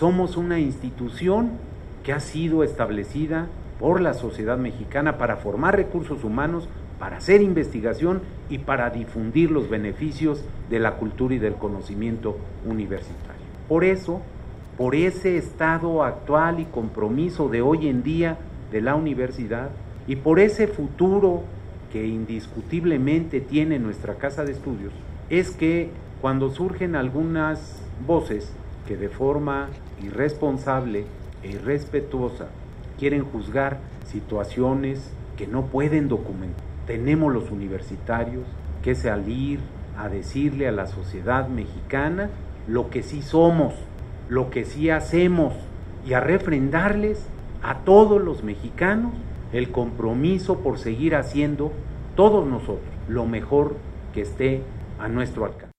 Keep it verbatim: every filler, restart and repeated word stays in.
Somos una institución que ha sido establecida por la sociedad mexicana para formar recursos humanos, para hacer investigación y para difundir los beneficios de la cultura y del conocimiento universitario. Por eso, por ese estado actual y compromiso de hoy en día de la universidad y por ese futuro que indiscutiblemente tiene nuestra casa de estudios, es que cuando surgen algunas voces que de forma irresponsable e irrespetuosa quieren juzgar situaciones que no pueden documentar, tenemos los universitarios que salir a decirle a la sociedad mexicana lo que sí somos, lo que sí hacemos y a refrendarles a todos los mexicanos el compromiso por seguir haciendo todos nosotros lo mejor que esté a nuestro alcance.